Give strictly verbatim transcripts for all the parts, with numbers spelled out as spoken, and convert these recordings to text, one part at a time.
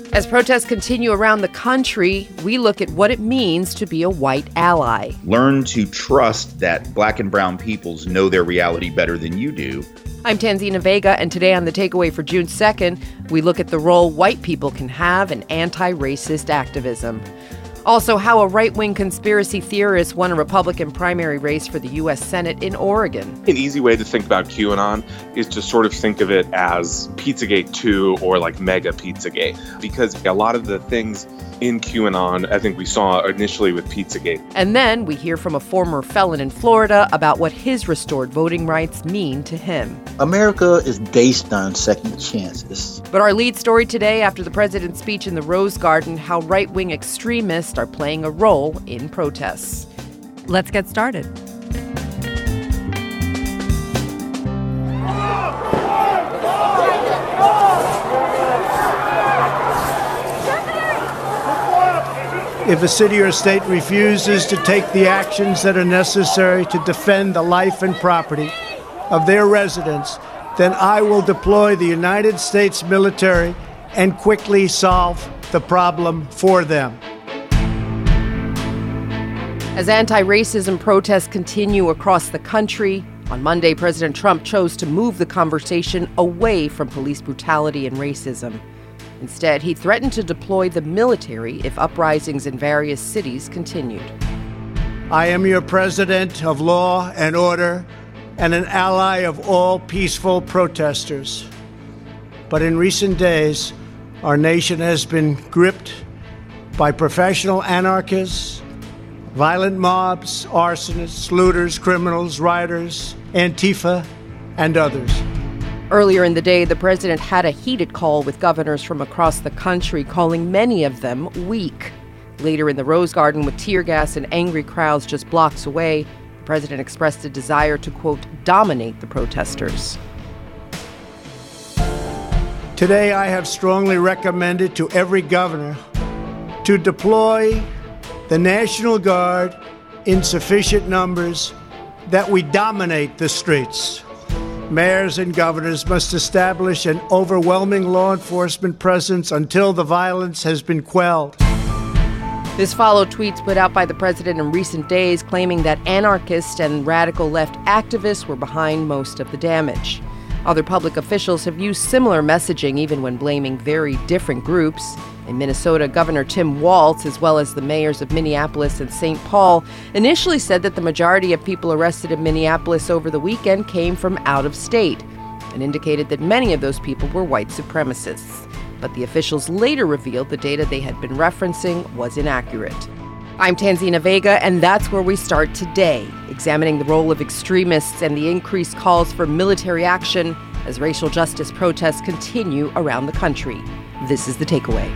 As protests continue around the country, we look at what it means to be a white ally. Learn to trust that black and brown peoples know their reality better than you do. I'm Tanzina Vega, and today on The Takeaway for June second, we look at the role white people can have in anti-racist activism. Also, how a right-wing conspiracy theorist won a Republican primary race for the U S Senate in Oregon. An easy way to think about QAnon is to sort of think of it as Pizzagate two or like Mega Pizzagate, because a lot of the things in QAnon, I think we saw initially with Pizzagate. And then we hear from a former felon in Florida about what his restored voting rights mean to him. America is based on second chances. But our lead story today, after the president's speech in the Rose Garden, how right-wing extremists are playing a role in protests. Let's get started. If a city or state refuses to take the actions that are necessary to defend the life and property of their residents, then I will deploy the United States military and quickly solve the problem for them. As anti-racism protests continue across the country, on Monday, President Trump chose to move the conversation away from police brutality and racism. Instead, he threatened to deploy the military if uprisings in various cities continued. I am your president of law and order and an ally of all peaceful protesters. But in recent days, our nation has been gripped by professional anarchists, violent mobs, arsonists, looters, criminals, rioters, Antifa, and others. Earlier in the day, the president had a heated call with governors from across the country, calling many of them weak. Later in the Rose Garden, with tear gas and angry crowds just blocks away, the president expressed a desire to, quote, dominate the protesters. Today, I have strongly recommended to every governor to deploy the National Guard in sufficient numbers that we dominate the streets. Mayors and governors must establish an overwhelming law enforcement presence until the violence has been quelled. This followed tweets put out by the president in recent days claiming that anarchists and radical left activists were behind most of the damage. Other public officials have used similar messaging, even when blaming very different groups. In Minnesota, Governor Tim Walz, as well as the mayors of Minneapolis and Saint Paul, initially said that the majority of people arrested in Minneapolis over the weekend came from out of state, and indicated that many of those people were white supremacists. But the officials later revealed the data they had been referencing was inaccurate. I'm Tanzina Vega, and that's where we start today, examining the role of extremists and the increased calls for military action as racial justice protests continue around the country. This is The Takeaway.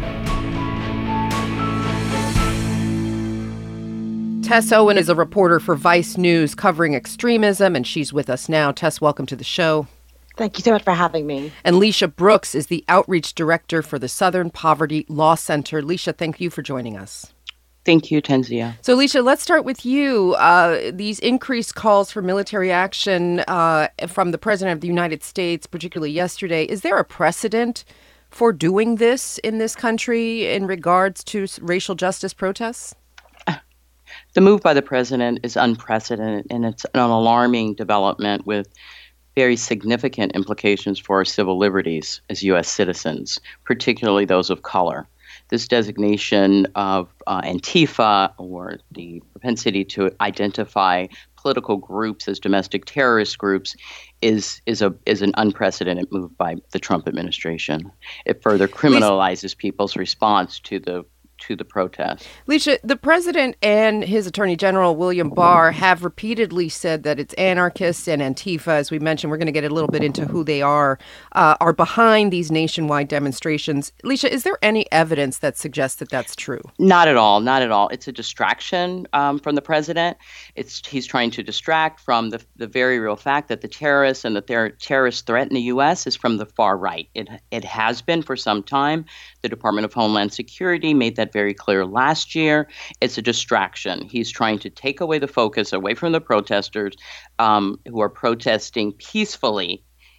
Tess Owen is a reporter for Vice News covering extremism, and she's with us now. Tess, welcome to the show. Thank you so much for having me. And Leisha Brooks is the outreach director for the Southern Poverty Law Center. Leisha, thank you for joining us. Thank you, Tanzia. So, Leisha, let's start with you. Uh, these increased calls for military action uh, from the President of the United States, particularly yesterday, is there a precedent for doing this in this country in regards to racial justice protests? The move by the president is unprecedented, and it's an alarming development with very significant implications for our civil liberties as U S citizens, particularly those of color. This designation of uh, Antifa, or the propensity to identify political groups as domestic terrorist groups, is is a is an unprecedented move by the Trump administration. It further criminalizes people's response to the to the protest. Leisha, the president and his attorney general, William Barr, have repeatedly said that it's anarchists and Antifa, as we mentioned, we're going to get a little bit into who they are, uh, are behind these nationwide demonstrations. Leisha, is there any evidence that suggests that that's true? Not at all. Not at all. It's a distraction um, from the president. It's he's trying to distract from the the very real fact that the terrorists and the ter- terrorist threat in the U S is from the far right. It it has been for some time. The Department of Homeland Security made that very clear last year. It's a distraction. He's trying to take away the focus away from the protesters um, who are protesting peacefully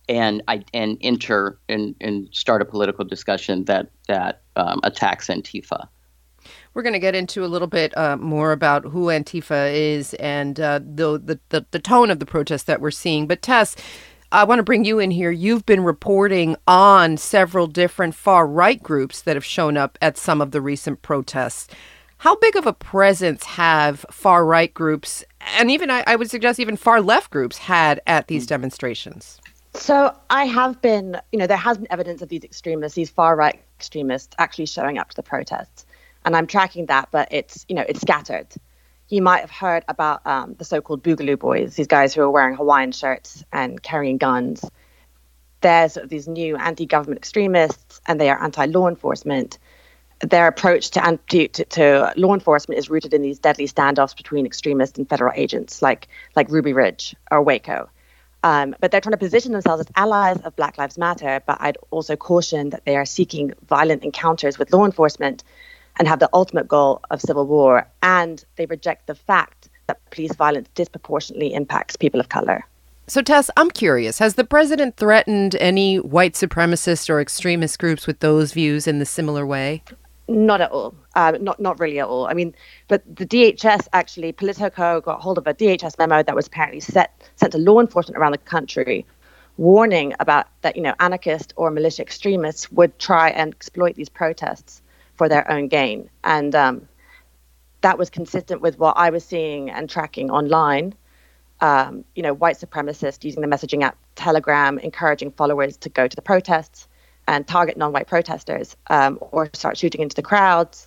and I and enter and, and start a political discussion that that um, attacks Antifa. We're going to get into a little bit uh, more about who Antifa is and uh, the, the, the the tone of the protest that we're seeing. But Tess, I want to bring you in here. You've been reporting on several different far-right groups that have shown up at some of the recent protests. How big of a presence have far-right groups, and even I, I would suggest even far-left groups, had at these demonstrations? So I have been, you know, there has been evidence of these extremists, these far-right extremists actually showing up to the protests. And I'm tracking that, but it's, you know, it's scattered. You might have heard about um, the so-called Boogaloo Boys, these guys who are wearing Hawaiian shirts and carrying guns. They're sort of these new anti-government extremists, and they are anti-law enforcement. Their approach to, anti- to, to law enforcement is rooted in these deadly standoffs between extremists and federal agents like, like Ruby Ridge or Waco. Um, but they're trying to position themselves as allies of Black Lives Matter, but I'd also caution that they are seeking violent encounters with law enforcement and have the ultimate goal of civil war, and they reject the fact that police violence disproportionately impacts people of color. So, Tess, I'm curious, has the president threatened any white supremacist or extremist groups with those views in the similar way? Not at all. Uh, not not really at all. I mean, but the D H S actually, Politico got hold of a D H S memo that was apparently set, sent to law enforcement around the country, warning about that, you know, anarchist or militia extremists would try and exploit these protests for their own gain. And um, that was consistent with what I was seeing and tracking online. Um, you know, white supremacists using the messaging app Telegram, encouraging followers to go to the protests and target non-white protesters um, or start shooting into the crowds.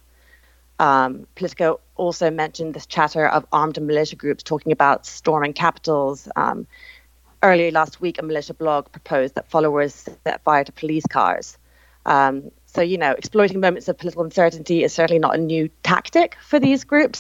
Um, Politico also mentioned this chatter of armed militia groups talking about storming capitals. Um, earlier last week, a militia blog proposed that followers set fire to police cars. Um, So, you know, exploiting moments of political uncertainty is certainly not a new tactic for these groups.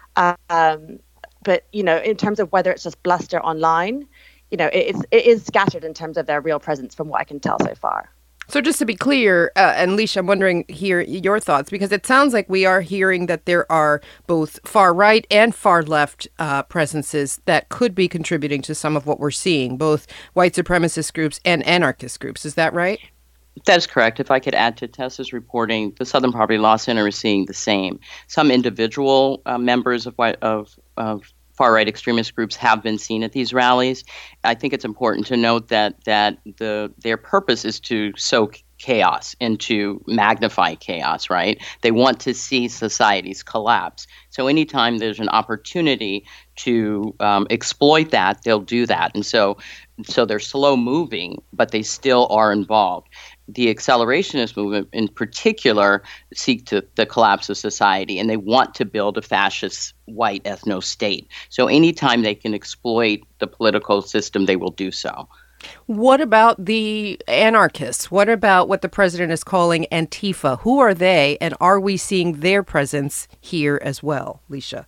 Um, but, you know, in terms of whether it's just bluster online, you know, it is, it is scattered in terms of their real presence from what I can tell so far. So just to be clear, uh, and Leisha, I'm wondering here your thoughts, because it sounds like we are hearing that there are both far right and far left uh, presences that could be contributing to some of what we're seeing, both white supremacist groups and anarchist groups. Is that right? That's correct. If I could add to Tessa's reporting, the Southern Poverty Law Center is seeing the same. Some individual uh, members of, of, of far-right extremist groups have been seen at these rallies. I think it's important to note that that the their purpose is to sow chaos and to magnify chaos, right? They want to see societies collapse. So anytime there's an opportunity to um, exploit that, they'll do that. And so, so they're slow moving, but they still are involved. The accelerationist movement in particular seek to the collapse of society, and they want to build a fascist white ethno-state. So anytime they can exploit the political system, they will do so. What about the anarchists? What about what the president is calling Antifa? Who are they, and are we seeing their presence here as well, Leisha?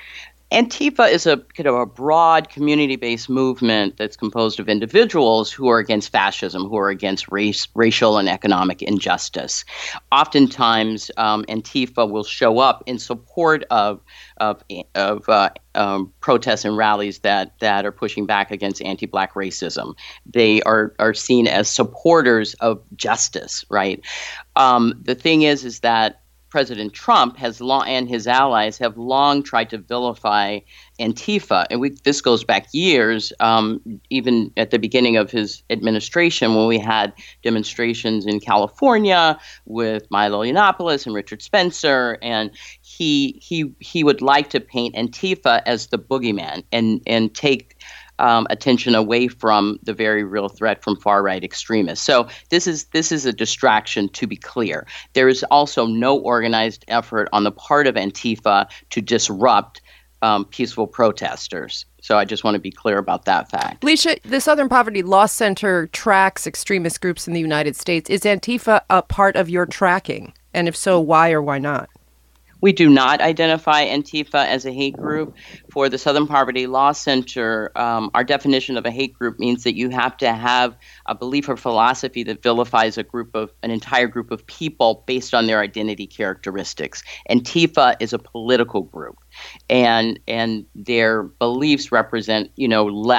Antifa is a kind of a broad community-based movement that's composed of individuals who are against fascism, who are against race, racial and economic injustice. Oftentimes, um, Antifa will show up in support of of, of uh, um, protests and rallies that that are pushing back against anti-Black racism. They are are seen as supporters of justice, right? Um, the thing is, is that President Trump has long, and his allies have long tried to vilify Antifa. And we, this goes back years, um, even at the beginning of his administration, when we had demonstrations in California with Milo Yiannopoulos and Richard Spencer. And he he he would like to paint Antifa as the boogeyman and, and take Um, attention away from the very real threat from far-right extremists. So this is this is a distraction, to be clear. There is also no organized effort on the part of Antifa to disrupt um, peaceful protesters. So I just want to be clear about that fact. Leisha, the Southern Poverty Law Center tracks extremist groups in the United States. Is Antifa a part of your tracking? And if so, why or why not? We do not identify Antifa as a hate group. For the Southern Poverty Law Center, um, our definition of a hate group means that you have to have a belief or philosophy that vilifies a group of an entire group of people based on their identity characteristics. Antifa is a political group, and and their beliefs represent, you know, left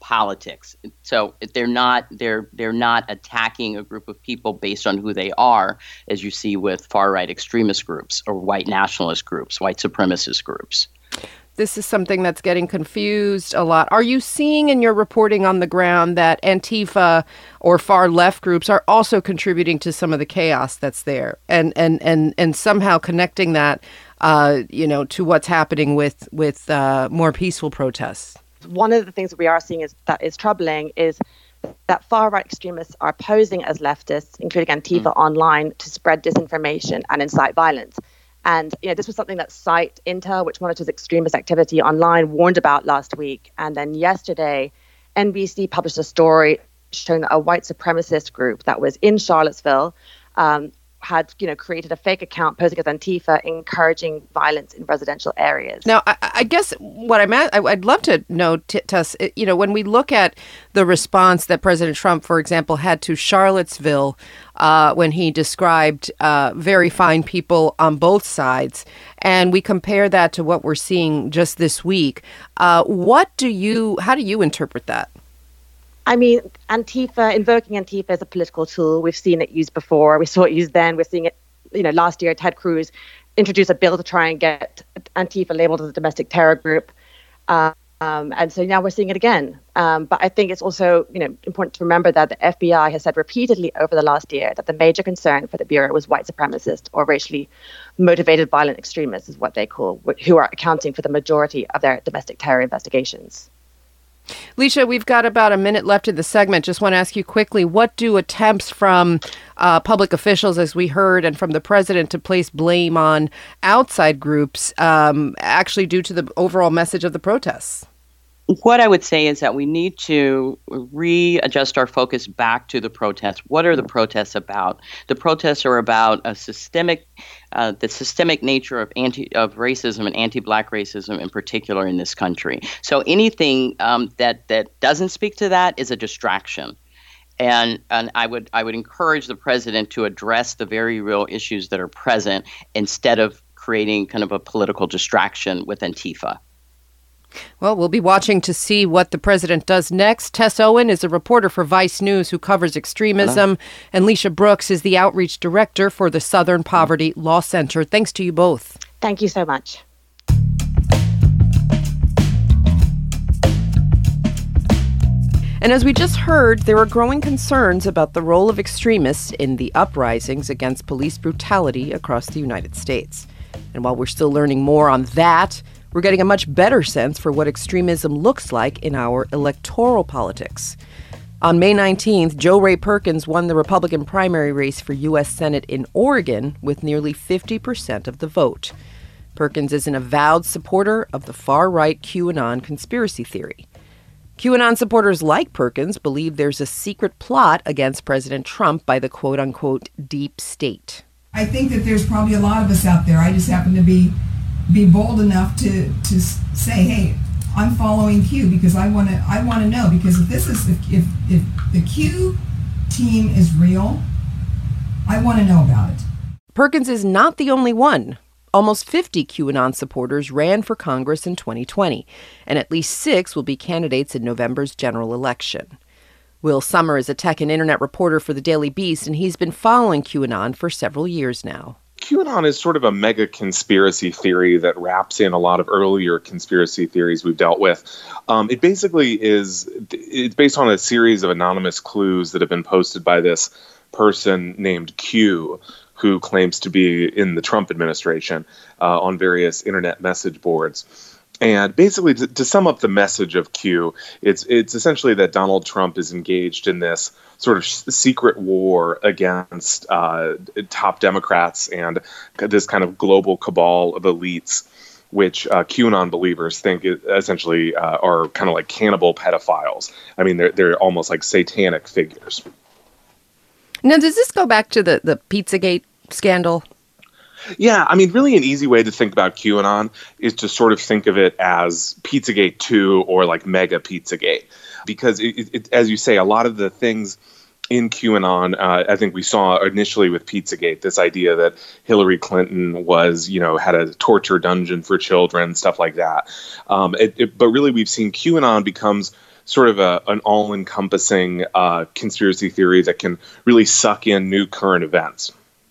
politics. So they're not they're they're not attacking a group of people based on who they are, as you see with far-right extremist groups or white nationalist groups, white supremacist groups. This is something that's getting confused a lot. Are you seeing in your reporting on the ground that Antifa or far left groups are also contributing to some of the chaos that's there, and and and and somehow connecting that, uh, you know, to what's happening with with uh, more peaceful protests? One of the things that we are seeing is that is troubling is that far-right extremists are posing as leftists, including Antifa, mm. online to spread disinformation and incite violence. And you know, this was something that Site Intel, which monitors extremist activity online, warned about last week. And then yesterday, N B C published a story showing that a white supremacist group that was in Charlottesville um, had, you know, created a fake account posing as Antifa, encouraging violence in residential areas. Now, I, I guess what I'm at, I'd love to know, Tess, you know, when we look at the response that President Trump, for example, had to Charlottesville uh, when he described uh, very fine people on both sides, and we compare that to what we're seeing just this week, uh, what do you, how do you interpret that? I mean, Antifa, invoking Antifa as a political tool, we've seen it used before. We saw it used then. We're seeing it, you know, last year, Ted Cruz introduced a bill to try and get Antifa labeled as a domestic terror group. Um, and so now we're seeing it again. Um, but I think it's also, you know, important to remember that the F B I has said repeatedly over the last year that the major concern for the Bureau was white supremacists or racially motivated violent extremists, is what they call, who are accounting for the majority of their domestic terror investigations. Lecia, we've got about a minute left in the segment. Just want to ask you quickly, what do attempts from uh, public officials, as we heard, and from the president to place blame on outside groups um, actually do to the overall message of the protests? What I would say is that we need to readjust our focus back to the protests. What are the protests about? The protests are about a systemic, uh, the systemic nature of anti of racism and anti-Black racism in particular in this country. So anything um, that that doesn't speak to that is a distraction. And and I would I would encourage the president to address the very real issues that are present instead of creating kind of a political distraction with Antifa. Well, we'll be watching to see what the president does next. Tess Owen is a reporter for Vice News who covers extremism, Hello. and Lecia Brooks is the outreach director for the Southern Poverty Law Center. Thanks to you both. Thank you so much. And as we just heard, there are growing concerns about the role of extremists in the uprisings against police brutality across the United States. And while we're still learning more on that, we're getting a much better sense for what extremism looks like in our electoral politics. On May nineteenth, Jo Rae Perkins won the Republican primary race for U S Senate in Oregon with nearly fifty percent of the vote. Perkins is an avowed supporter of the far-right QAnon conspiracy theory. QAnon supporters like Perkins believe there's a secret plot against President Trump by the quote-unquote deep state. I think that there's probably a lot of us out there. I just happen to be be bold enough to to say, hey, I'm following Q because I want to I want to know, because if this is if, if if the Q team is real, I want to know about it. Perkins is not the only one. Almost fifty QAnon supporters ran for Congress in twenty twenty, and at least six will be candidates in November's general election. Will Sommer is a tech and internet reporter for the Daily Beast, and he's been following QAnon for several years now. QAnon is sort of a mega conspiracy theory that wraps in a lot of earlier conspiracy theories we've dealt with. Um, it basically is, it's based on a series of anonymous clues that have been posted by this person named Q, who claims to be in the Trump administration uh, on various internet message boards. And basically, to, to sum up the message of Q, it's it's essentially that Donald Trump is engaged in this sort of secret war against uh, top Democrats and this kind of global cabal of elites, which uh, QAnon believers think it essentially uh, are kind of like cannibal pedophiles. I mean, they're they're almost like satanic figures. Now, does this go back to the, the Pizzagate scandal? Yeah, I mean, really an easy way to think about QAnon is to sort of think of it as Pizzagate two or like mega Pizzagate. Because, it, it, as you say, a lot of the things in QAnon, uh, I think we saw initially with Pizzagate, this idea that Hillary Clinton was, you know, had a torture dungeon for children, stuff like that. Um, it, it, but really, we've seen QAnon becomes sort of a, an all-encompassing uh, conspiracy theory that can really suck in new current events.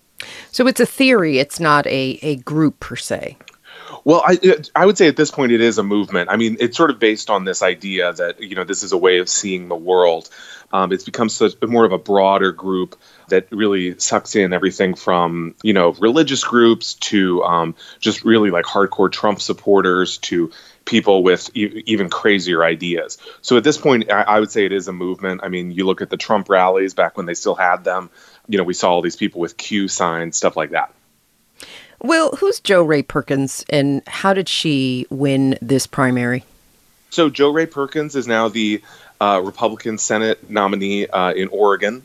So it's a theory, it's not a, a group per se. Well, I I would say at this point it is a movement. I mean, it's sort of based on this idea that, you know, this is a way of seeing the world. Um, it's become such more of a broader group that really sucks in everything from, you know, religious groups to um, just really like hardcore Trump supporters to people with e- even crazier ideas. So at this point, I, I would say it is a movement. I mean, you look at the Trump rallies back when they still had them. You know, we saw all these people with Q signs, stuff like that. Well, who's Jo Rae Perkins, and how did she win this primary? So Jo Rae Perkins is now the uh, Republican Senate nominee uh, in Oregon,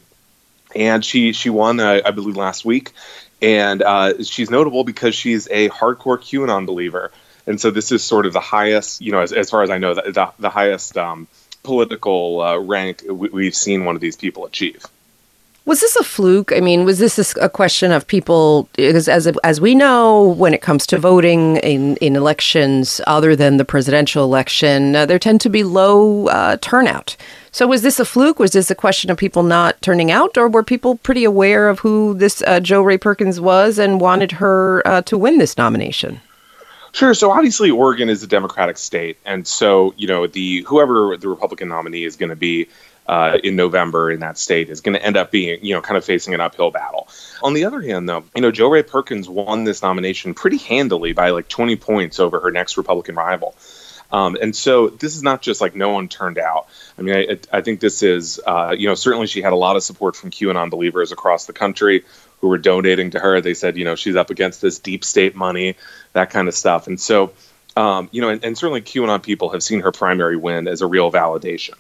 and she she won, uh, I believe, last week. And uh, she's notable because she's a hardcore QAnon believer, and so this is sort of the highest, you know, as, as far as I know, the the, the highest um, political uh, rank we, we've seen one of these people achieve. Was this a fluke? I mean, was this a question of people, because as as we know, when it comes to voting in, in elections other than the presidential election, uh, there tend to be low uh, turnout. So was this a fluke? Was this a question of people not turning out, or were people pretty aware of who this uh, Jo Rae Perkins was and wanted her uh, to win this nomination? Sure. So obviously Oregon is a Democratic state. And so, you know, the whoever the Republican nominee is going to be Uh, in November in that state is going to end up being, you know, kind of facing an uphill battle. On the other hand, though, you know, Jo Rae Perkins won this nomination pretty handily by like twenty points over her next Republican rival. Um, and so this is not just like no one turned out. I mean, I, I think this is, uh, you know, certainly she had a lot of support from QAnon believers across the country who were donating to her. They said, you know, she's up against this deep state money, that kind of stuff. And so, um, you know, and, and certainly QAnon people have seen her primary win as a real validation.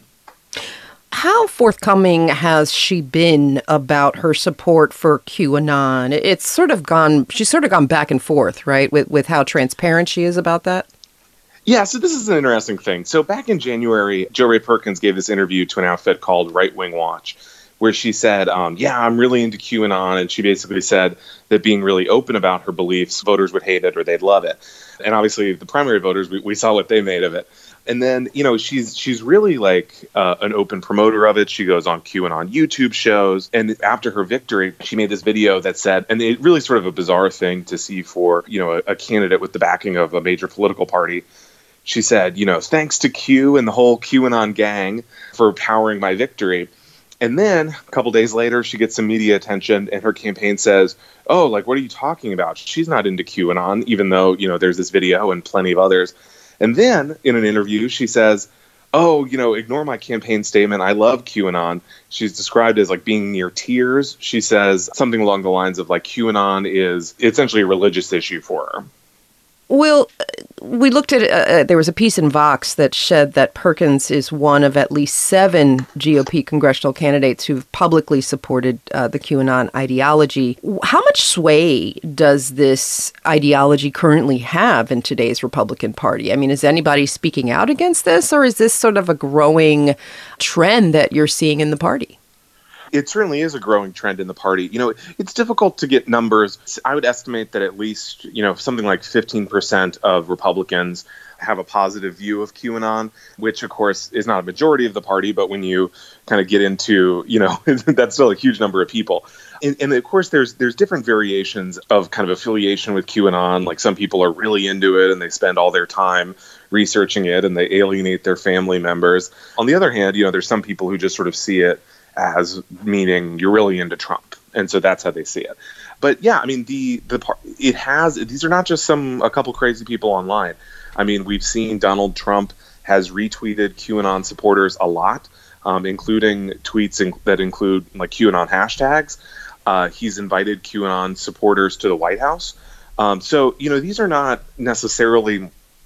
How forthcoming has she been about her support for QAnon? It's sort of gone, she's sort of gone back and forth, right, with, with how transparent she is about that? Yeah, so this is an interesting thing. So back in January, Jo Rae Perkins gave this interview to an outfit called Right Wing Watch, where she said, um, yeah, I'm really into QAnon. And she basically said that being really open about her beliefs, voters would hate it or they'd love it. And obviously the primary voters, we, we saw what they made of it. And then, you know, she's she's really like uh, an open promoter of it. She goes on QAnon YouTube shows. And after her victory, she made this video that said, and it really sort of a bizarre thing to see for, you know, a, a candidate with the backing of a major political party. She said, you know, thanks to Q and the whole QAnon gang for powering my victory. And then a couple days later, she gets some media attention and her campaign says, oh, like, what are you talking about? She's not into QAnon, even though, you know, there's this video and plenty of others. And then in an interview, she says, oh, you know, ignore my campaign statement. I love QAnon. She's described as like being near tears. She says something along the lines of like QAnon is essentially a religious issue for her. Well, we looked at, uh, there was a piece in Vox that said that Perkins is one of at least seven G O P congressional candidates who've publicly supported uh, the QAnon ideology. How much sway does this ideology currently have in today's Republican Party? I mean, is anybody speaking out against this, or is this sort of a growing trend that you're seeing in the party? It certainly is a growing trend in the party. You know, it's difficult to get numbers. I would estimate that at least, you know, something like fifteen percent of Republicans have a positive view of QAnon, which, of course, is not a majority of the party. But when you kind of get into, you know, that's still a huge number of people. And, and of course, there's there's different variations of kind of affiliation with QAnon. Like some people are really into it and they spend all their time researching it and they alienate their family members. On the other hand, you know, there's some people who just sort of see it as meaning you're really into Trump. And so that's how they see it. But yeah, I mean, the, the part, it has, these are not just some, a couple crazy people online. I mean, we've seen Donald Trump has retweeted QAnon supporters a lot, um, including tweets in, that include like QAnon hashtags. Uh, he's invited QAnon supporters to the White House. Um, so, you know, these are not necessarily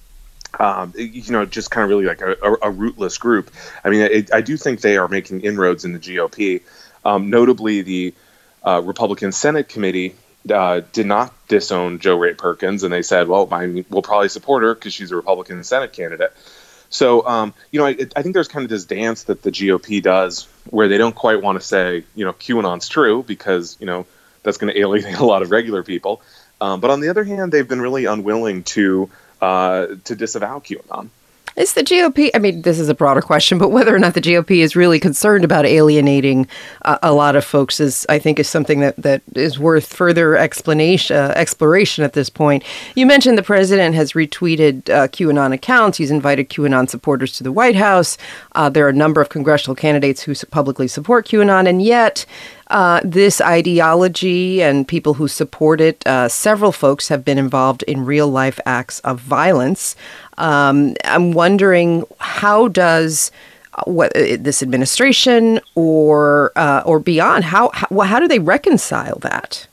Um, you know, just kind of really like a, a, a rootless group. I mean, it, I do think they are making inroads in the G O P. Um, notably, the uh, Republican Senate committee uh, did not disown Jo Rae Perkins, and they said, well, I mean, we'll probably support her because she's a Republican Senate candidate. So, um, you know, I, I think there's kind of this dance that the G O P does where they don't quite want to say, you know, QAnon's true because, you know, that's going to alienate a lot of regular people. Um, but on the other hand, they've been really unwilling to Uh, to disavow QAnon. Is the G O P, I mean, this is a broader question, but whether or not the G O P is really concerned about alienating uh, a lot of folks is, I think, is something that, that is worth further explanation, uh, exploration at this point. You mentioned the president has retweeted uh, QAnon accounts. He's invited QAnon supporters to the White House. Uh, there are a number of congressional candidates who publicly support QAnon, and yet Uh, this ideology and people who support it, uh, several folks have been involved in real-life acts of violence. Um, I'm wondering, how does uh, what, uh, this administration or uh, or beyond, how, how how do they reconcile that?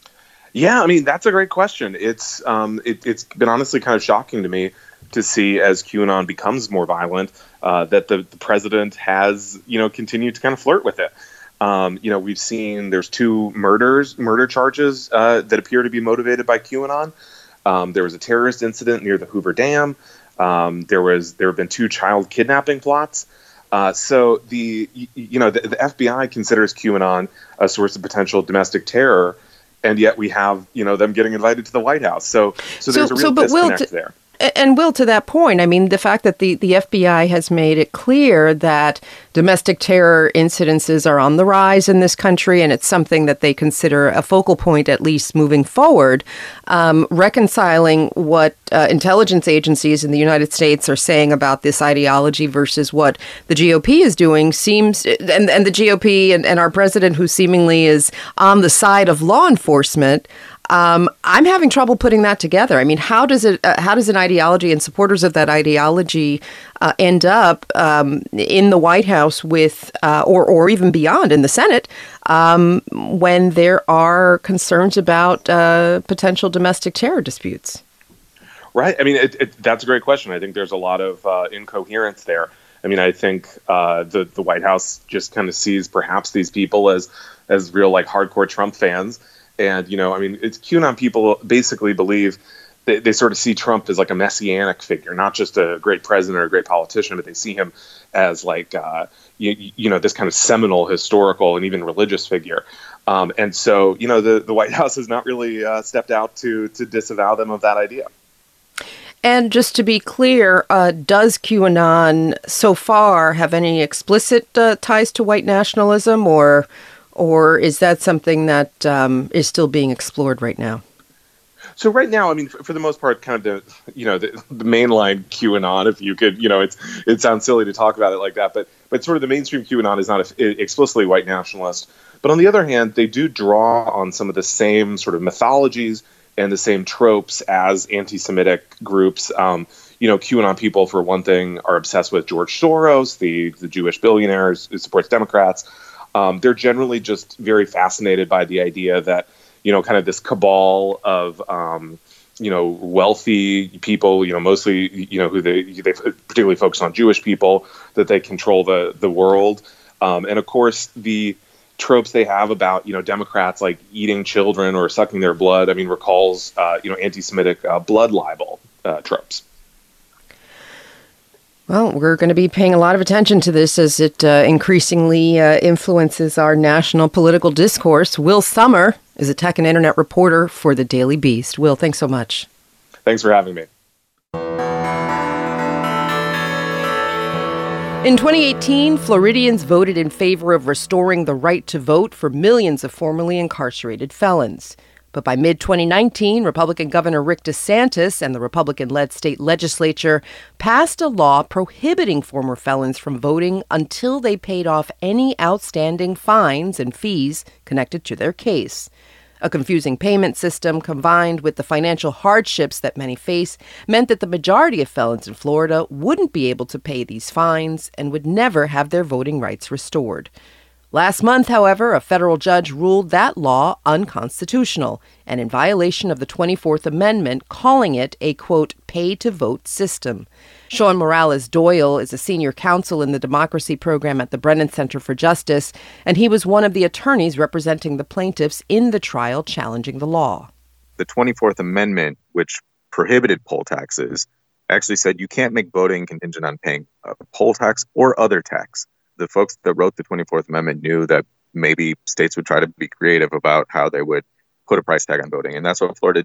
Yeah, I mean, that's a great question. It's um, it, it's been honestly kind of shocking to me to see, as QAnon becomes more violent, uh, that the, the president has, you know, continued to kind of flirt with it. Um, you know, we've seen there's two murders, murder charges uh, that appear to be motivated by QAnon. Um, there was a terrorist incident near the Hoover Dam. Um, there was there have been two child kidnapping plots. Uh, so the you know the, the F B I considers QAnon a source of potential domestic terror, and yet we have you know them getting invited to the White House. So so, so there's a real so, but disconnect Will, there. And Will, to that point, I mean, the fact that the, the F B I has made it clear that domestic terror incidences are on the rise in this country, and it's something that they consider a focal point, at least moving forward, um, reconciling what uh, intelligence agencies in the United States are saying about this ideology versus what the G O P is doing seems, and, and the G O P and, and our president, who seemingly is on the side of law enforcement, Um, I'm having trouble putting that together. I mean, how does it? Uh, how does an ideology and supporters of that ideology uh, end up um, in the White House with, uh, or or even beyond in the Senate, um, when there are concerns about uh, potential domestic terror disputes? Right. I mean, it, it, that's a great question. I think there's a lot of uh, incoherence there. I mean, I think uh, the the White House just kind of sees perhaps these people as as real like hardcore Trump fans. And, you know, I mean, it's QAnon people basically believe they, they sort of see Trump as like a messianic figure, not just a great president or a great politician, but they see him as like, uh, you, you know, this kind of seminal historical and even religious figure. Um, and so, you know, the, the White House has not really uh, stepped out to to disavow them of that idea. And just to be clear, uh, does QAnon so far have any explicit uh, ties to white nationalism, or Or is that something that um, is still being explored right now? So right now, I mean, for, for the most part, kind of the, you know, the, the mainline QAnon, if you could, you know, it's it sounds silly to talk about it like that, but but sort of the mainstream QAnon is not a, explicitly white nationalist. But on the other hand, they do draw on some of the same sort of mythologies and the same tropes as anti-Semitic groups. Um, you know, QAnon people, for one thing, are obsessed with George Soros, the the Jewish billionaire who supports Democrats. Um, they're generally just very fascinated by the idea that, you know, kind of this cabal of, um, you know, wealthy people, you know, mostly, you know, who they, they particularly focus on Jewish people, that they control the, the world. Um, and of course, the tropes they have about, you know, Democrats like eating children or sucking their blood, I mean, recalls, uh, you know, anti-Semitic uh, blood libel uh, tropes. Well, we're going to be paying a lot of attention to this as it uh, increasingly uh, influences our national political discourse. Will Sommer is a tech and internet reporter for The Daily Beast. Will, thanks so much. Thanks for having me. In twenty eighteen, Floridians voted in favor of restoring the right to vote for millions of formerly incarcerated felons. But by mid twenty nineteen, Republican Governor Rick DeSantis and the Republican-led state legislature passed a law prohibiting former felons from voting until they paid off any outstanding fines and fees connected to their case. A confusing payment system combined with the financial hardships that many face meant that the majority of felons in Florida wouldn't be able to pay these fines and would never have their voting rights restored. Last month, however, a federal judge ruled that law unconstitutional and in violation of the twenty-fourth Amendment, calling it a, quote, pay-to-vote system. Sean Morales Doyle is a senior counsel in the democracy program at the Brennan Center for Justice, and he was one of the attorneys representing the plaintiffs in the trial challenging the law. The twenty-fourth Amendment, which prohibited poll taxes, actually said you can't make voting contingent on paying a poll tax or other tax. The folks that wrote the twenty-fourth Amendment knew that maybe states would try to be creative about how they would put a price tag on voting. And that's what Florida did.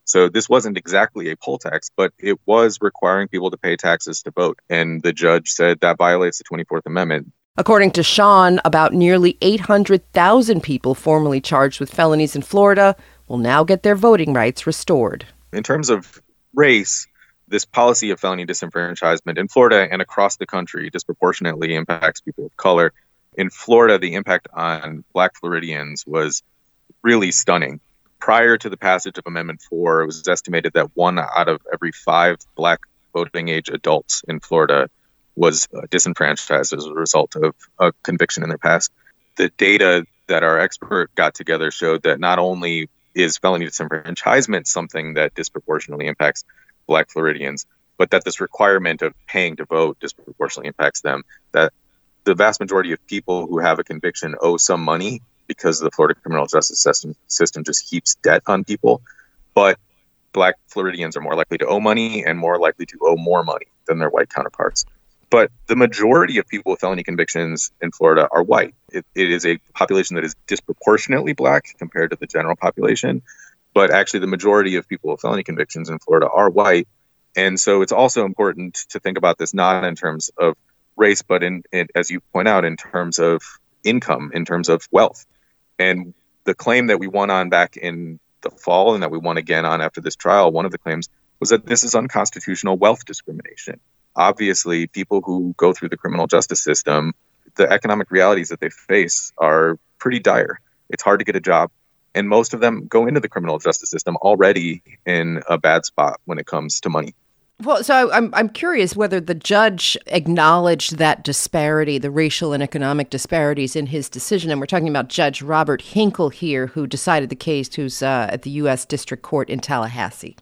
So this wasn't exactly a poll tax, but it was requiring people to pay taxes to vote. And the judge said that violates the twenty-fourth Amendment. According to Sean, about nearly eight hundred thousand people formerly charged with felonies in Florida will now get their voting rights restored. In terms of race, this policy of felony disenfranchisement in Florida and across the country disproportionately impacts people of color. In Florida, the impact on Black Floridians was really stunning. Prior to the passage of Amendment four, it was estimated that one out of every five Black voting age adults in Florida was uh, disenfranchised as a result of a conviction in their past. The data that our expert got together showed that not only is felony disenfranchisement something that disproportionately impacts Black Floridians, but that this requirement of paying to vote disproportionately impacts them, that the vast majority of people who have a conviction owe some money because the Florida criminal justice system, system just heaps debt on people. But Black Floridians are more likely to owe money and more likely to owe more money than their white counterparts. But the majority of people with felony convictions in Florida are white. It, it is a population that is disproportionately Black compared to the general population. But actually, the majority of people with felony convictions in Florida are white. And so it's also important to think about this not in terms of race, but in, in as you point out, in terms of income, in terms of wealth. And the claim that we won on back in the fall and that we won again on after this trial, one of the claims was that this is unconstitutional wealth discrimination. Obviously, people who go through the criminal justice system, the economic realities that they face are pretty dire. It's hard to get a job. And most of them go into the criminal justice system already in a bad spot when it comes to money. Well, so I'm I'm curious whether the judge acknowledged that disparity, the racial and economic disparities in his decision. And we're talking about Judge Robert Hinkle here, who decided the case, who's uh, at the U S District Court in Tallahassee.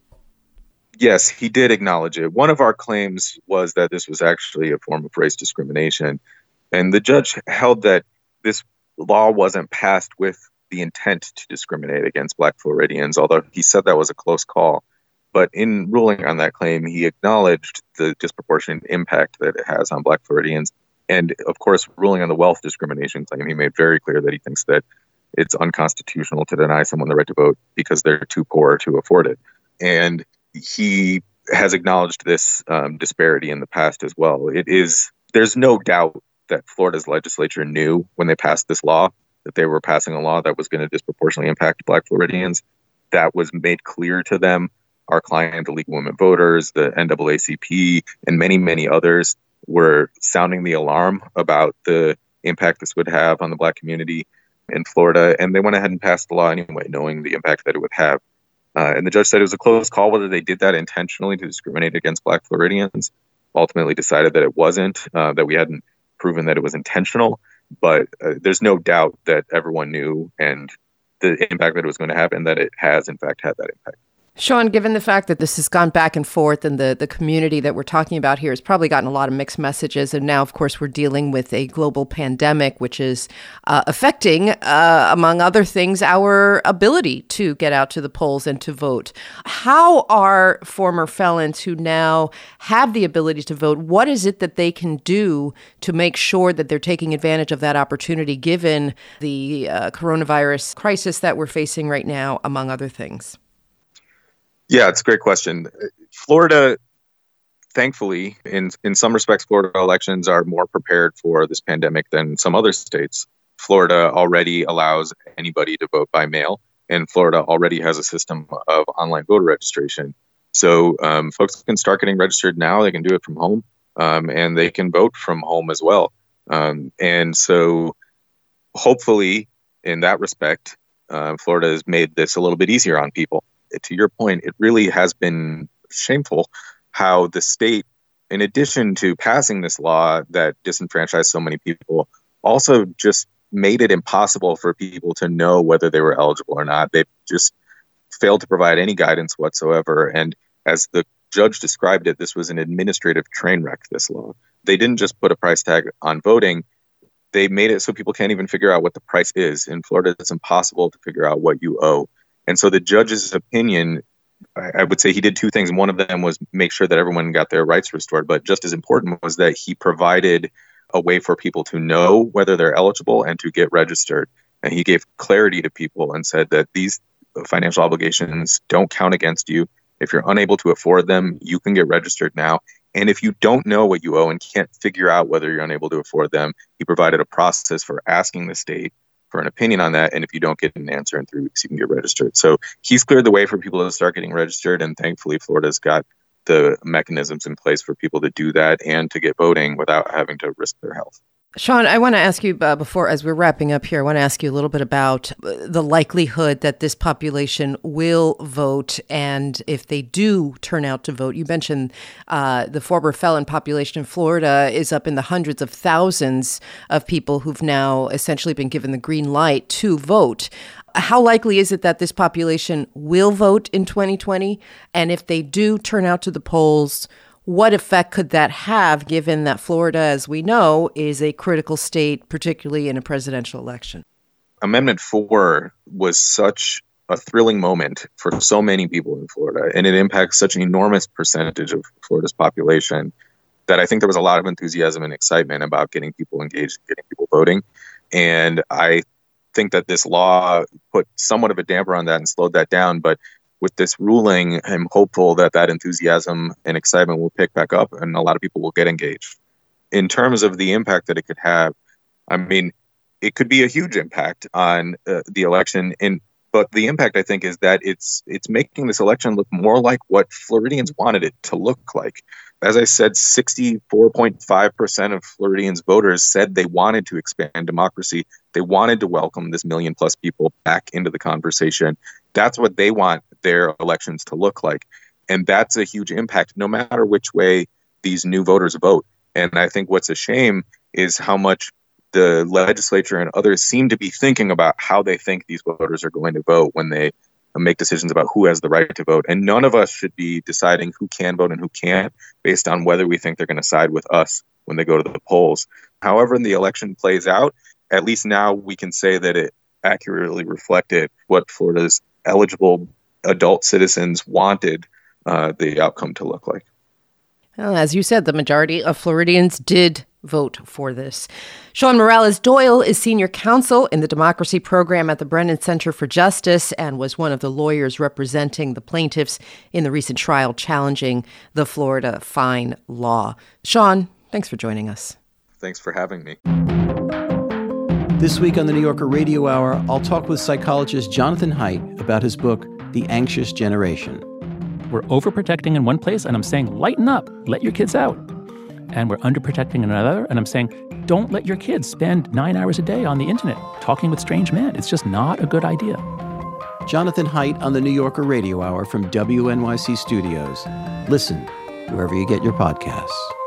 Yes, he did acknowledge it. One of our claims was that this was actually a form of race discrimination. And the judge held that this law wasn't passed with the intent to discriminate against Black Floridians, although he said that was a close call. But in ruling on that claim, he acknowledged the disproportionate impact that it has on Black Floridians. And of course, ruling on the wealth discrimination claim, he made very clear that he thinks that it's unconstitutional to deny someone the right to vote because they're too poor to afford it. And he has acknowledged this um, disparity in the past as well. It is, there's no doubt that Florida's legislature knew when they passed this law that they were passing a law that was going to disproportionately impact Black Floridians. That was made clear to them. Our client, the League of Women Voters, the N double A C P, and many, many others were sounding the alarm about the impact this would have on the Black community in Florida. And they went ahead and passed the law anyway, knowing the impact that it would have. Uh, and the judge said it was a close call whether they did that intentionally to discriminate against Black Floridians. Ultimately decided that it wasn't, uh, that we hadn't proven that it was intentional. But uh, there's no doubt that everyone knew and the impact that it was going to have, and that it has, in fact, had that impact. Sean, given the fact that this has gone back and forth and the, the community that we're talking about here has probably gotten a lot of mixed messages, and now, of course, we're dealing with a global pandemic, which is uh, affecting, uh, among other things, our ability to get out to the polls and to vote. How are former felons who now have the ability to vote, what is it that they can do to make sure that they're taking advantage of that opportunity given the uh, coronavirus crisis that we're facing right now, among other things? Yeah, it's a great question. Florida, thankfully, in in some respects, Florida elections are more prepared for this pandemic than some other states. Florida already allows anybody to vote by mail, and Florida already has a system of online voter registration. So um, folks can start getting registered now. They can do it from home, um, and they can vote from home as well. Um, and so hopefully, in that respect, uh, Florida has made this a little bit easier on people. To your point, it really has been shameful how the state, in addition to passing this law that disenfranchised so many people, also just made it impossible for people to know whether they were eligible or not. They've just failed to provide any guidance whatsoever. And as the judge described it, this was an administrative train wreck, this law. They didn't just put a price tag on voting. They made it so people can't even figure out what the price is. In Florida, it's impossible to figure out what you owe. And so the judge's opinion, I would say he did two things. One of them was make sure that everyone got their rights restored. But just as important was that he provided a way for people to know whether they're eligible and to get registered. And he gave clarity to people and said that these financial obligations don't count against you. If you're unable to afford them, you can get registered now. And if you don't know what you owe and can't figure out whether you're unable to afford them, he provided a process for asking the state for an opinion on that. And if you don't get an answer in three weeks, you can get registered. So he's cleared the way for people to start getting registered. And thankfully, Florida's got the mechanisms in place for people to do that and to get voting without having to risk their health. Sean, I want to ask you uh, before, as we're wrapping up here, I want to ask you a little bit about the likelihood that this population will vote, and if they do turn out to vote. You mentioned uh, the former felon population in Florida is up in the hundreds of thousands of people who've now essentially been given the green light to vote. How likely is it that this population will vote in twenty twenty? And if they do turn out to the polls, what effect could that have, given that Florida, as we know, is a critical state, particularly in a presidential election? Amendment four was such a thrilling moment for so many people in Florida, and it impacts such an enormous percentage of Florida's population that I think there was a lot of enthusiasm and excitement about getting people engaged and getting people voting. And I think that this law put somewhat of a damper on that and slowed that down. But with this ruling, I'm hopeful that that enthusiasm and excitement will pick back up and a lot of people will get engaged. In terms of the impact that it could have, I mean, it could be a huge impact on uh, the election. And but the impact, I think, is that it's it's making this election look more like what Floridians wanted it to look like. As I said, sixty-four point five percent of Floridians voters said they wanted to expand democracy. They wanted to welcome this million plus people back into the conversation. That's what they want their elections to look like. And that's a huge impact, no matter which way these new voters vote. And I think what's a shame is how much the legislature and others seem to be thinking about how they think these voters are going to vote when they make decisions about who has the right to vote. And none of us should be deciding who can vote and who can't based on whether we think they're going to side with us when they go to the polls. However the election plays out, at least now we can say that it accurately reflected what Florida's eligible adult citizens wanted uh, the outcome to look like. Well, as you said, the majority of Floridians did vote for this. Sean Morales-Doyle is senior counsel in the democracy program at the Brennan Center for Justice and was one of the lawyers representing the plaintiffs in the recent trial challenging the Florida fine law. Sean, thanks for joining us. Thanks for having me. This week on the New Yorker Radio Hour, I'll talk with psychologist Jonathan Haidt about his book, The Anxious Generation. We're overprotecting in one place, and I'm saying, lighten up, let your kids out. And we're underprotecting in another, and I'm saying, don't let your kids spend nine hours a day on the internet talking with strange men. It's just not a good idea. Jonathan Haidt on the New Yorker Radio Hour from W N Y C Studios. Listen wherever you get your podcasts.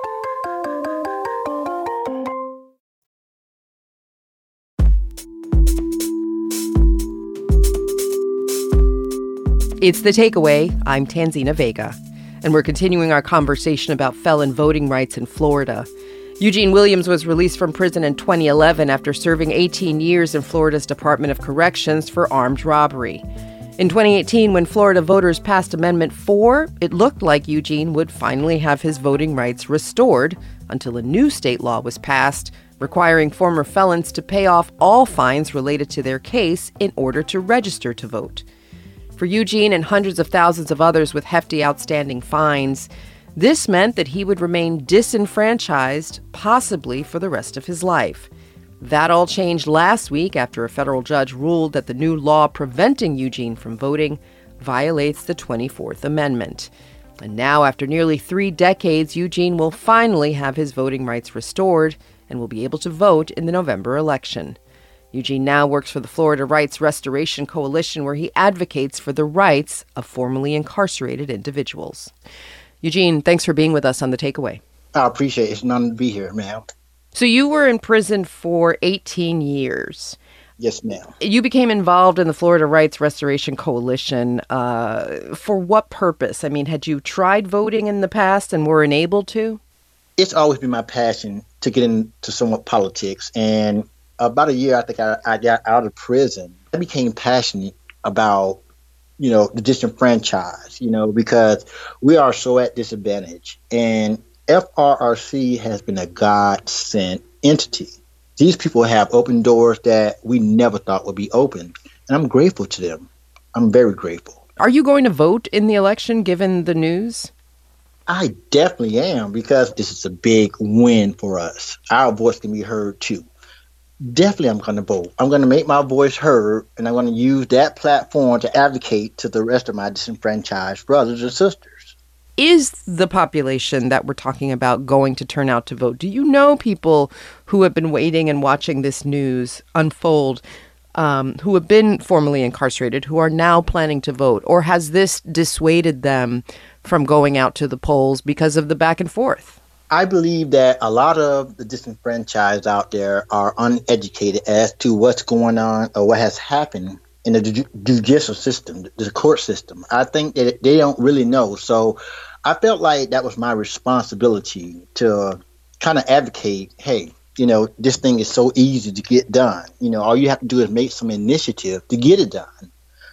It's The Takeaway. I'm Tanzina Vega, and we're continuing our conversation about felon voting rights in Florida. Eugene Williams was released from prison in twenty eleven after serving eighteen years in Florida's Department of Corrections for armed robbery. In twenty eighteen, when Florida voters passed Amendment four, it looked like Eugene would finally have his voting rights restored until a new state law was passed requiring former felons to pay off all fines related to their case in order to register to vote. For Eugene and hundreds of thousands of others with hefty outstanding fines, this meant that he would remain disenfranchised, possibly for the rest of his life. That all changed last week after a federal judge ruled that the new law preventing Eugene from voting violates the twenty-fourth Amendment. And now, after nearly three decades, Eugene will finally have his voting rights restored and will be able to vote in the November election. Eugene now works for the Florida Rights Restoration Coalition, where he advocates for the rights of formerly incarcerated individuals. Eugene, thanks for being with us on The Takeaway. I appreciate it. It's an honor to be here, ma'am. So you were in prison for eighteen years. Yes, ma'am. You became involved in the Florida Rights Restoration Coalition. Uh, for what purpose? I mean, had you tried voting in the past and were unable to? It's always been my passion to get into somewhat politics, and about a year, I think I, I got out of prison. I became passionate about, you know, the disenfranchised, you know, because we are so at disadvantage. And F R R C has been a God-sent entity. These people have opened doors that we never thought would be open. And I'm grateful to them. I'm very grateful. Are you going to vote in the election given the news? I definitely am, because this is a big win for us. Our voice can be heard too. Definitely I'm going to vote. I'm going to make my voice heard, and I'm going to use that platform to advocate to the rest of my disenfranchised brothers and sisters. Is the population that we're talking about going to turn out to vote? Do you know people who have been waiting and watching this news unfold, um, who have been formerly incarcerated, who are now planning to vote? Or has this dissuaded them from going out to the polls because of the back and forth? I believe that a lot of the disenfranchised out there are uneducated as to what's going on or what has happened in the ju- judicial system, the court system. I think that they don't really know. So I felt like that was my responsibility to kind of advocate, hey, you know, this thing is so easy to get done. You know, all you have to do is make some initiative to get it done.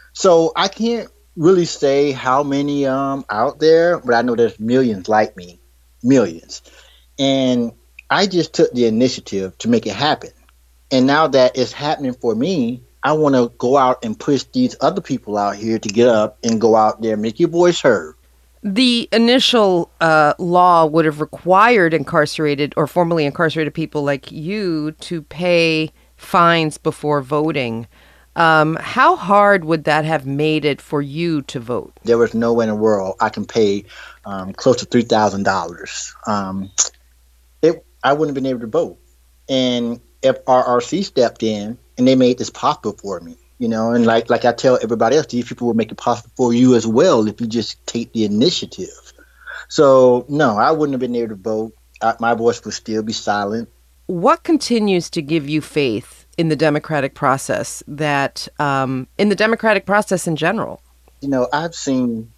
So I can't really say how many um out there, but I know there's millions like me, millions. And I just took the initiative to make it happen. And now that it's happening for me, I want to go out and push these other people out here to get up and go out there and make your voice heard. The initial uh, law would have required incarcerated or formerly incarcerated people like you to pay fines before voting. Um, how hard would that have made it for you to vote? There was no way in the world I can pay um, close to three thousand dollars. Um, it, I wouldn't have been able to vote. And if R R C stepped in and they made this possible for me, you know, and like like I tell everybody else, these people will make it possible for you as well if you just take the initiative. So, no, I wouldn't have been able to vote. I, my voice would still be silent. What continues to give you faith in the democratic process, that um, in the democratic process in general? You know, I've seen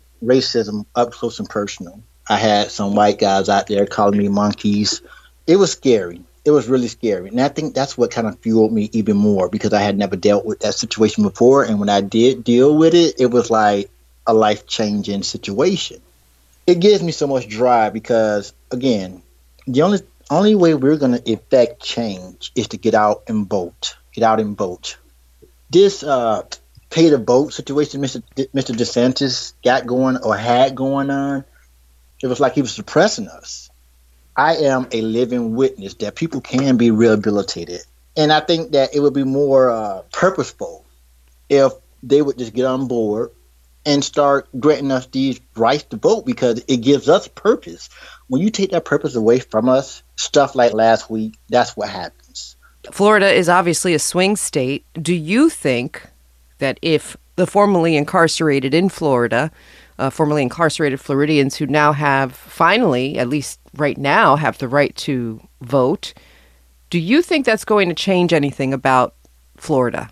racism up close and personal. I had some white guys out there calling me monkeys. It was scary. It was really scary. And I think that's what kind of fueled me even more, because I had never dealt with that situation before. And when I did deal with it, it was like a life-changing situation. It gives me so much drive because, again, the only only way we're going to effect change is to get out and vote. Get out and vote. This uh, pay to vote situation Mister D- Mister DeSantis got going or had going on, it was like he was suppressing us. I am a living witness that people can be rehabilitated. And I think that it would be more uh, purposeful if they would just get on board and start granting us these rights to vote, because it gives us purpose. When you take that purpose away from us, stuff like last week, that's what happens. Florida is obviously a swing state. Do you think that if the formerly incarcerated in Florida, uh, formerly incarcerated Floridians who now have, finally, at least right now, have the right to vote, do you think that's going to change anything about Florida?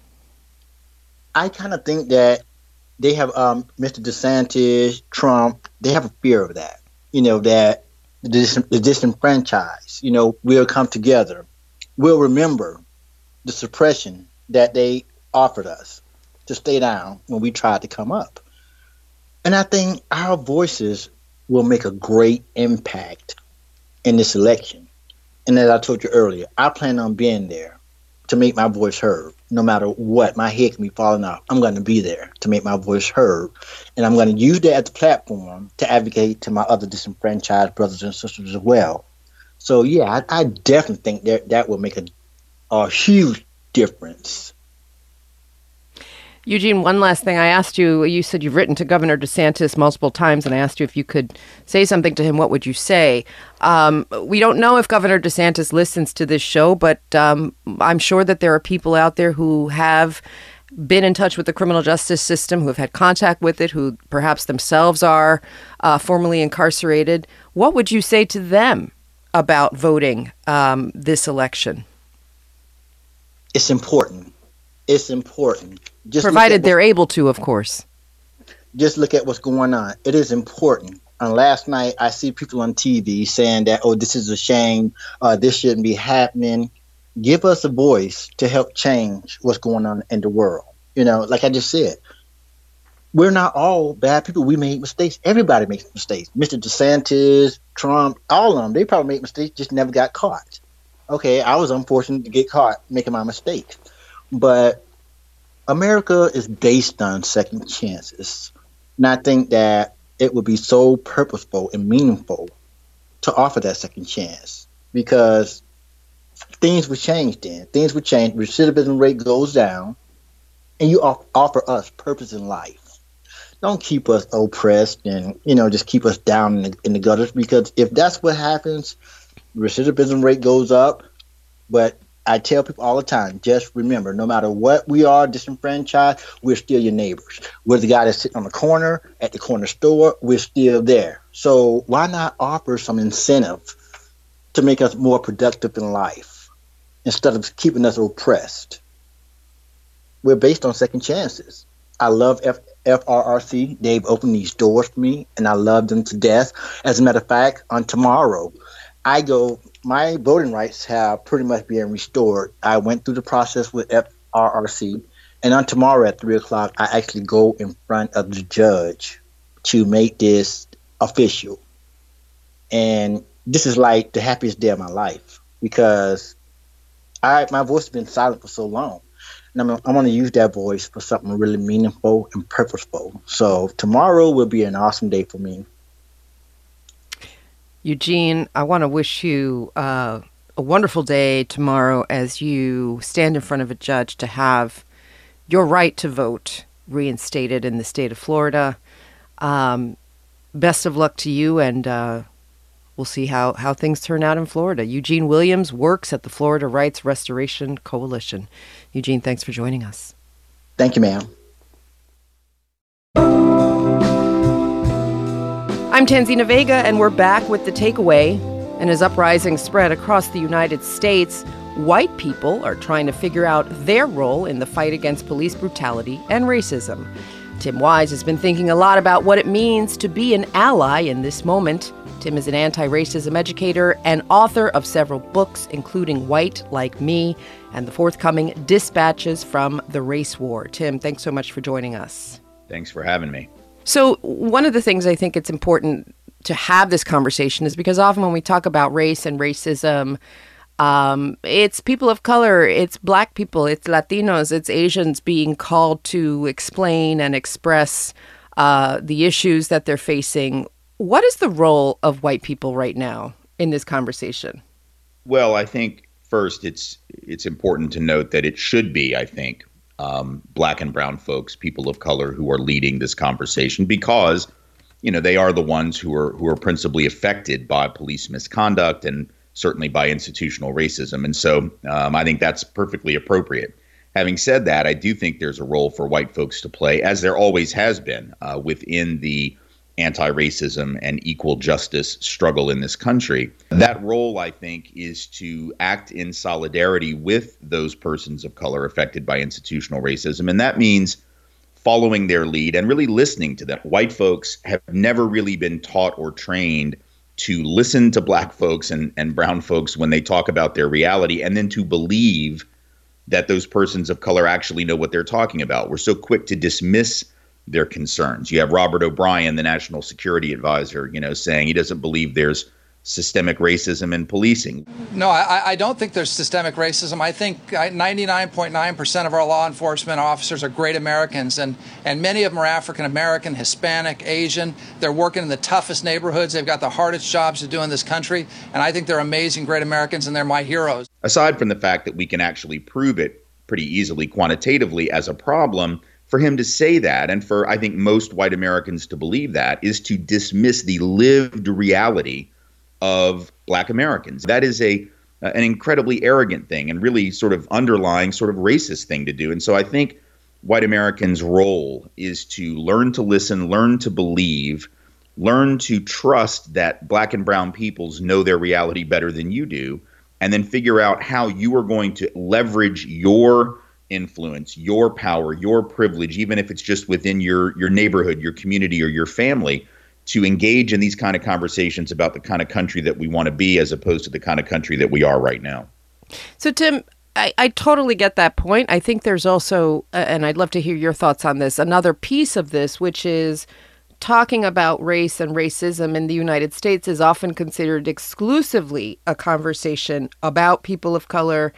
I kind of think that they have um, Mister DeSantis, Trump, they have a fear of that. You know, that the, dis- the disenfranchised, you know, will come together. We'll remember the suppression that they offered us to stay down when we tried to come up. And I think our voices will make a great impact in this election. And as I told you earlier, I plan on being there to make my voice heard. No matter what, my head can be falling off. I'm going to be there to make my voice heard. And I'm going to use that as a platform to advocate to my other disenfranchised brothers and sisters as well. So, yeah, I, I definitely think that that will make a, a huge difference. Eugene, one last thing. I asked you, you said you've written to Governor DeSantis multiple times, and I asked you if you could say something to him. What would you say? Um, we don't know if Governor DeSantis listens to this show, but um, I'm sure that there are people out there who have been in touch with the criminal justice system, who have had contact with it, who perhaps themselves are uh, formerly incarcerated. What would you say to them about voting um, this election? It's important. It's important. Just Provided they're able to, of course. Just look at what's going on. It is important. And last night, I see people on T V saying that, oh, this is a shame. Uh, this shouldn't be happening. Give us a voice to help change what's going on in the world. You know, like I just said, we're not all bad people. We make mistakes. Everybody makes mistakes. Mister DeSantis, Trump, all of them, they probably make mistakes, just never got caught. Okay, I was unfortunate to get caught making my mistake. But America is based on second chances. And I think that it would be so purposeful and meaningful to offer that second chance, because things would change then. Things would change. Recidivism rate goes down, and you off- offer us purpose in life. Don't keep us oppressed and, you know, just keep us down in the, in the gutters, because if that's what happens, recidivism rate goes up. But I tell people all the time, just remember, no matter what we are disenfranchised, we're still your neighbors. We're the guy that's sitting on the corner at the corner store. We're still there. So why not offer some incentive to make us more productive in life instead of keeping us oppressed? We're based on second chances. I love F- FRRC. They've opened these doors for me, and I love them to death. As a matter of fact, on tomorrow, I go, my voting rights have pretty much been restored. I went through the process with F R R C, and on tomorrow at three o'clock, I actually go in front of the judge to make this official. And this is like the happiest day of my life, because I my voice has been silent for so long. And I'm, I'm going to use that voice for something really meaningful and purposeful. So tomorrow will be an awesome day for me. Eugene, I want to wish you uh, a wonderful day tomorrow as you stand in front of a judge to have your right to vote reinstated in the state of Florida. Um, best of luck to you, and uh, we'll see how, how things turn out in Florida. Eugene Williams works at the Florida Rights Restoration Coalition. Eugene, thanks for joining us. Thank you, ma'am. I'm Tanzina Vega, and we're back with The Takeaway. And as uprisings spread across the United States, white people are trying to figure out their role in the fight against police brutality and racism. Tim Wise has been thinking a lot about what it means to be an ally in this moment. Tim is an anti-racism educator and author of several books, including White Like Me and the forthcoming Dispatches from the Race War. Tim, thanks so much for joining us. Thanks for having me. So one of the things I think it's important to have this conversation is because often when we talk about race and racism, um, it's people of color, it's Black people, it's Latinos, it's Asians being called to explain and express uh, the issues that they're facing. What is the role of white people right now in this conversation? Well, I think first it's it's important to note that it should be, I think, Um, Black and brown folks, people of color, who are leading this conversation, because, you know, they are the ones who are who are principally affected by police misconduct and certainly by institutional racism. And so um, I think that's perfectly appropriate. Having said that, I do think there's a role for white folks to play, as there always has been uh, within the anti-racism and equal justice struggle in this country. That role, I think, is to act in solidarity with those persons of color affected by institutional racism. And that means following their lead and really listening to them. White folks have never really been taught or trained to listen to Black folks and, and brown folks when they talk about their reality, and then to believe that those persons of color actually know what they're talking about. We're so quick to dismiss their concerns. You have Robert O'Brien, the national security advisor, you know, saying he doesn't believe there's systemic racism in policing. No, I, I don't think there's systemic racism. I think ninety-nine point nine percent of our law enforcement officers are great Americans, and, and many of them are African American, Hispanic, Asian. They're working in the toughest neighborhoods. They've got the hardest jobs to do in this country, and I think they're amazing, great Americans, and they're my heroes. Aside from the fact that we can actually prove it pretty easily quantitatively as a problem, for him to say that, and for, I think, most white Americans to believe that, is to dismiss the lived reality of Black Americans. That is a uh, an incredibly arrogant thing, and really sort of underlying sort of racist thing to do. And so I think white Americans' role is to learn to listen, learn to believe, learn to trust that Black and brown peoples know their reality better than you do, and then figure out how you are going to leverage your influence, your power, your privilege, even if it's just within your your neighborhood, your community, or your family, to engage in these kind of conversations about the kind of country that we want to be, as opposed to the kind of country that we are right now. So, Tim, I, I totally get that point. I think there's also, uh, and I'd love to hear your thoughts on this, another piece of this, which is talking about race and racism in the United States is often considered exclusively a conversation about people of color.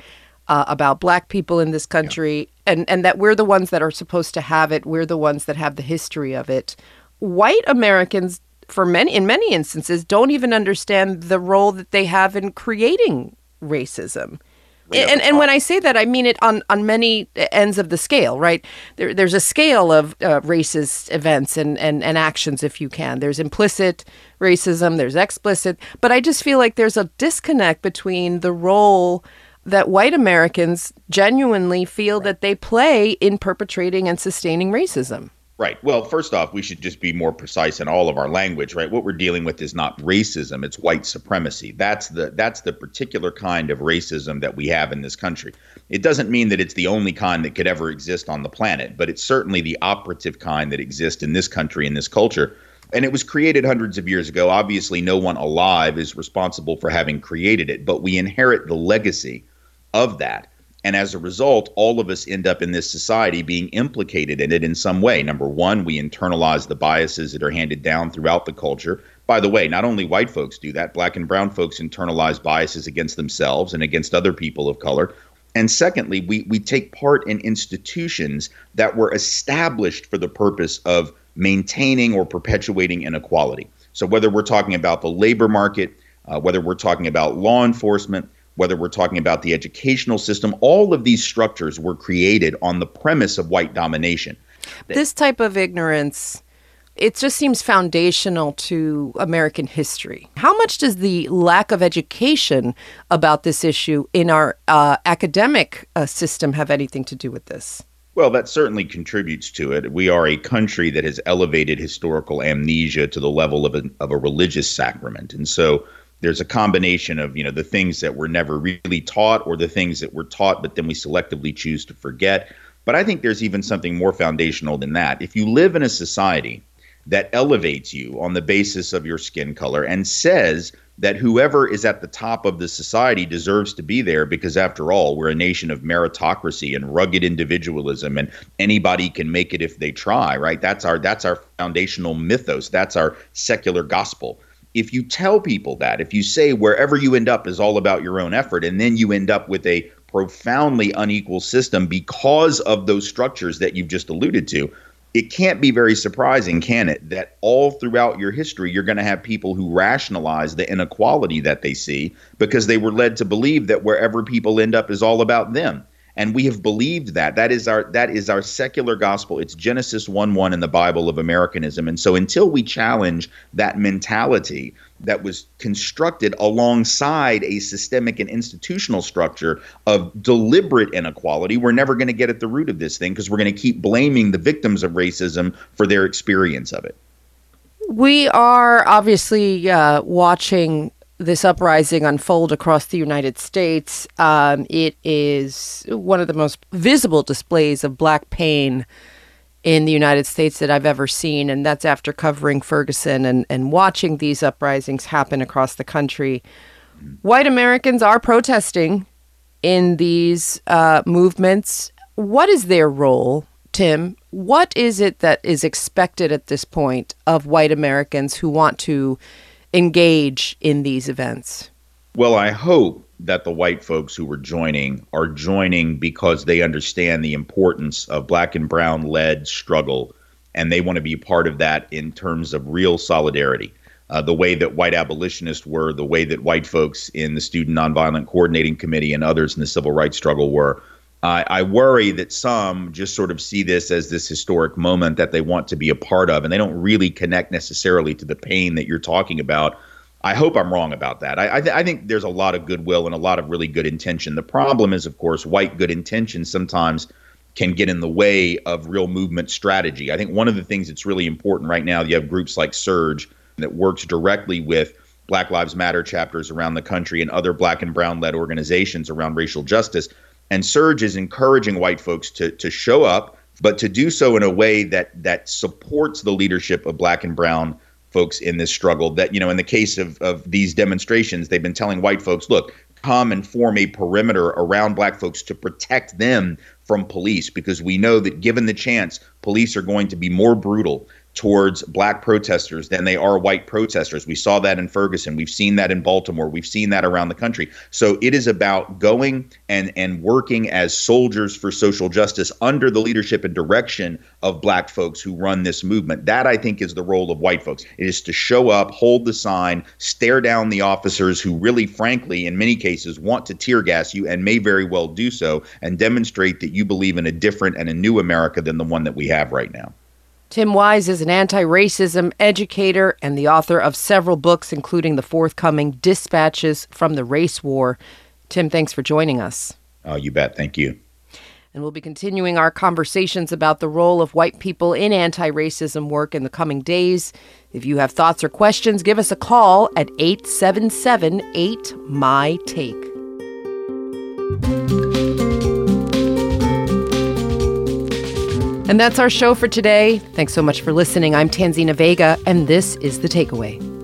uh, about black people in this country, yeah. and, and that we're the ones that are supposed to have it. We're the ones that have the history of it. White Americans, for many, in many instances, don't even understand the role that they have in creating racism. Right and and when I say that, I mean it on, on many ends of the scale, right? There, there's a scale of uh, racist events and, and, and actions, if you can. There's implicit racism, there's explicit. But I just feel like there's a disconnect between the role that white Americans genuinely feel right. that they play in perpetrating and sustaining racism. Right. Well, first off, we should just be more precise in all of our language, right? What we're dealing with is not racism, it's white supremacy. That's the that's the particular kind of racism that we have in this country. It doesn't mean that it's the only kind that could ever exist on the planet, but it's certainly the operative kind that exists in this country, in this culture. And it was created hundreds of years ago. Obviously, no one alive is responsible for having created it, but we inherit the legacy of that. And as a result, all of us end up in this society being implicated in it in some way. Number one, we internalize the biases that are handed down throughout the culture. By the way, not only white folks do that, black and brown folks internalize biases against themselves and against other people of color. And secondly, we, we take part in institutions that were established for the purpose of maintaining or perpetuating inequality. So whether we're talking about the labor market, uh, whether we're talking about law enforcement, whether we're talking about the educational system, all of these structures were created on the premise of white domination. This type of ignorance, it just seems foundational to American history. How much does the lack of education about this issue in our uh, academic uh, system have anything to do with this? Well, that certainly contributes to it. We are a country that has elevated historical amnesia to the level of a, of a religious sacrament. And so there's a combination of, you know, the things that were never really taught or the things that were taught, but then we selectively choose to forget. But I think there's even something more foundational than that. If you live in a society that elevates you on the basis of your skin color and says that whoever is at the top of the society deserves to be there because, after all, we're a nation of meritocracy and rugged individualism and anybody can make it if they try, right? That's our that's our foundational mythos. That's our secular gospel. If you tell people that, if you say wherever you end up is all about your own effort, and then you end up with a profoundly unequal system because of those structures that you've just alluded to, it can't be very surprising, can it, that all throughout your history, you're going to have people who rationalize the inequality that they see because they were led to believe that wherever people end up is all about them. And we have believed that. That is our that is our secular gospel. It's Genesis one one in the Bible of Americanism. And so until we challenge that mentality that was constructed alongside a systemic and institutional structure of deliberate inequality, we're never going to get at the root of this thing because we're going to keep blaming the victims of racism for their experience of it. We are obviously uh, watching this uprising unfold across the United States. Um, it is one of the most visible displays of Black pain in the United States that I've ever seen, and that's after covering Ferguson and, and watching these uprisings happen across the country. White Americans are protesting in these uh, movements. What is their role, Tim? What is it that is expected at this point of white Americans who want to engage in these events? Well, I hope that the white folks who were joining are joining because they understand the importance of Black and brown led struggle, and they want to be a part of that in terms of real solidarity. Uh, the way that white abolitionists were, the way that white folks in the Student Nonviolent Coordinating Committee and others in the civil rights struggle were. Uh, I worry that some just sort of see this as this historic moment that they want to be a part of, and they don't really connect necessarily to the pain that you're talking about. I hope I'm wrong about that. I, I, th- I think there's a lot of goodwill and a lot of really good intention. The problem is, of course, white good intention sometimes can get in the way of real movement strategy. I think one of the things that's really important right now, you have groups like Surge that works directly with Black Lives Matter chapters around the country and other Black and brown-led organizations around racial justice. And Surge is encouraging white folks to to show up, but to do so in a way that that supports the leadership of Black and brown folks in this struggle. That, you know, in the case of, of these demonstrations, they've been telling white folks, look, come and form a perimeter around Black folks to protect them from police, because we know that given the chance, police are going to be more brutal. towards black protesters than they are white protesters. We saw that in Ferguson. We've seen that in Baltimore. We've seen that around the country. So it is about going and, and working as soldiers for social justice under the leadership and direction of black folks who run this movement. That, I think, is the role of white folks. It is to show up, hold the sign, stare down the officers who really, frankly, in many cases, want to tear gas you and may very well do so, and demonstrate that you believe in a different and a new America than the one that we have right now. Tim Wise is an anti-racism educator and the author of several books, including the forthcoming Dispatches from the Race War. Tim, thanks for joining us. Oh, you bet. Thank you. And we'll be continuing our conversations about the role of white people in anti-racism work in the coming days. If you have thoughts or questions, give us a call at eight seven seven, eight, M Y, T A K E. And that's our show for today. Thanks so much for listening. I'm Tanzina Vega, and this is The Takeaway.